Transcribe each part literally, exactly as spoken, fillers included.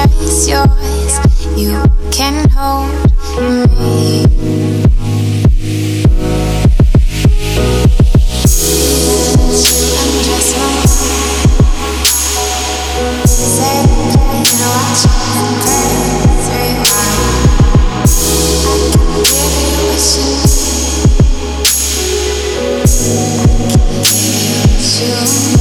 is yours. You can hold me. Undress my say, you know I should press rewind. I can give you what you need. I can give you what you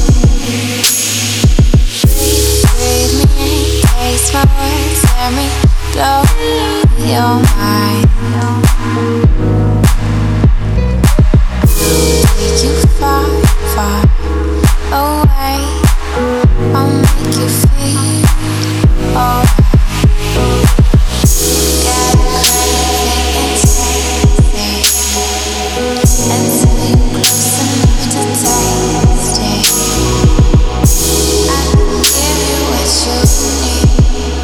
breathe, breathe me, taste my words, let me blow your mind. Take you far, far away. I'll make you feel alright. You gotta craving and stay, stay until you're close enough to taste it. I can give you what you need.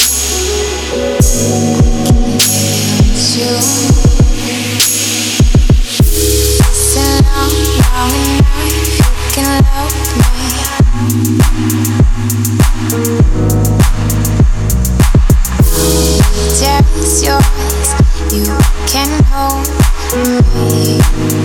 I can give you what you need. Listen long, long enough, you can love me. There is yours, you can hold me.